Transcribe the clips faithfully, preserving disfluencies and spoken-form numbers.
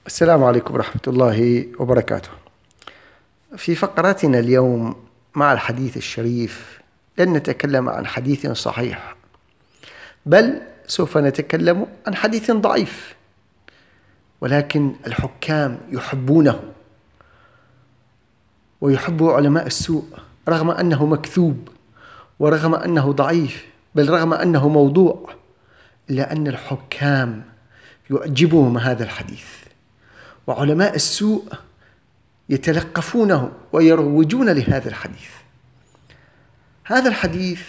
السلام عليكم ورحمة الله وبركاته. في فقرتنا اليوم مع الحديث الشريف لن نتكلم عن حديث صحيح، بل سوف نتكلم عن حديث ضعيف، ولكن الحكام يحبونه ويحبه علماء السوء رغم أنه مكذوب ورغم أنه ضعيف، بل رغم أنه موضوع، إلا أن الحكام يعجبهم هذا الحديث، وعلماء السوء يتلقفونه ويروجون لهذا الحديث. هذا الحديث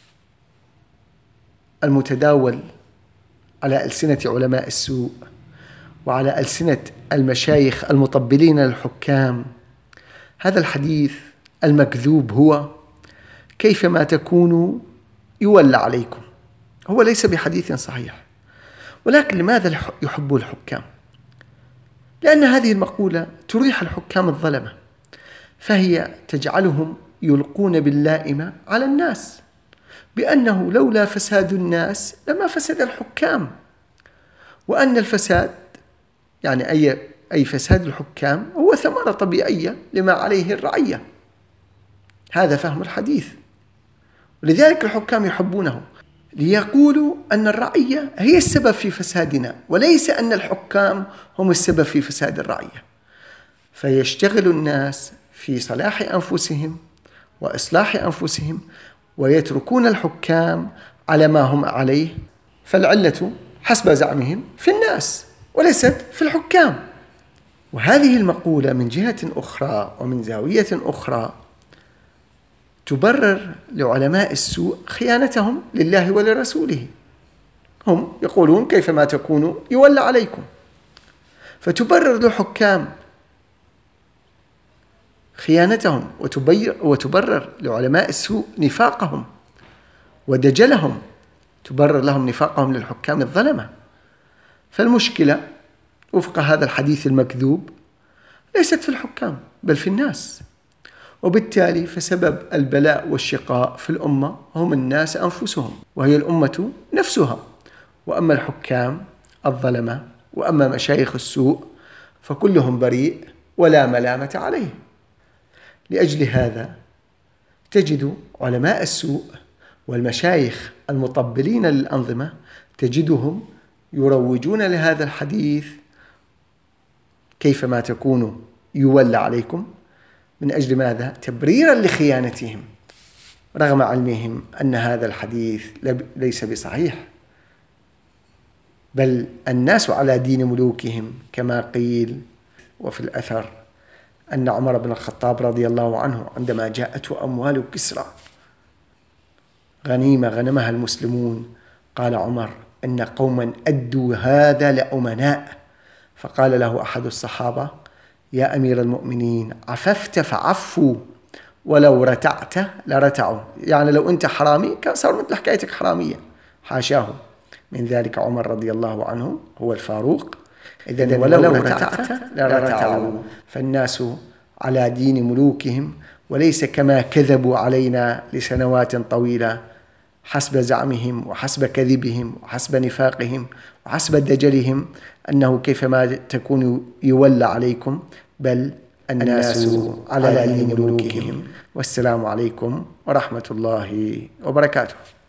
المتداول على ألسنة علماء السوء وعلى ألسنة المشايخ المطبلين للحكام، هذا الحديث المكذوب هو: كيفما تكونوا يولى عليكم. هو ليس بحديث صحيح، ولكن لماذا يحب الحكام؟ لأن هذه المقولة تريح الحكام الظلمة، فهي تجعلهم يلقون باللائمة على الناس بأنه لولا فساد الناس لما فسد الحكام، وأن الفساد يعني أي أي فساد الحكام هو ثمرة طبيعية لما عليه الرعية. هذا فهم الحديث، ولذلك الحكام يحبونه، ليقولوا أن الرعية هي السبب في فسادنا، وليس أن الحكام هم السبب في فساد الرعية. فيشتغل الناس في صلاح أنفسهم وإصلاح أنفسهم، ويتركون الحكام على ما هم عليه. فالعلة حسب زعمهم في الناس وليست في الحكام. وهذه المقولة من جهة أخرى ومن زاوية أخرى تبرر لعلماء السوء خيانتهم لله ولرسوله. هم يقولون كيفما تكونوا يولى عليكم، فتبرر للحكام خيانتهم، وتبرر لعلماء السوء نفاقهم ودجلهم، تبرر لهم نفاقهم للحكام الظلمة. فالمشكلة وفق هذا الحديث المكذوب ليست في الحكام بل في الناس، وبالتالي فسبب البلاء والشقاء في الأمة هم الناس أنفسهم، وهي الأمة نفسها. وأما الحكام الظلمة وأما مشايخ السوء فكلهم بريء ولا ملامة عليه. لأجل هذا تجد علماء السوء والمشايخ المطبلين للأنظمة تجدهم يروجون لهذا الحديث: كيفما تكونوا يولى عليكم. من أجل ماذا؟ تبريرا لخيانتهم، رغم علمهم أن هذا الحديث ليس بصحيح، بل الناس على دين ملوكهم، كما قيل وفي الأثر أن عمر بن الخطاب رضي الله عنه عندما جاءته أموال كسرى غنيمة غنمها المسلمون، قال عمر: إن قوما أدوا هذا لأمناء. فقال له أحد الصحابة: يا أمير المؤمنين، عففت فعفوا، ولو رتعت لرتعوا. يعني لو أنت حرامي كان صار مثل حكايتك حرامية. حاشاه من ذلك عمر رضي الله عنه هو الفاروق. إذن ولو رتعت لرتعوا. فالناس على دين ملوكهم، وليس كما كذبوا علينا لسنوات طويلة حسب زعمهم وحسب كذبهم وحسب نفاقهم وحسب دجلهم أنه كيفما تكون يولى عليكم، بل الناس على دين ملوكهم. والسلام عليكم ورحمة الله وبركاته.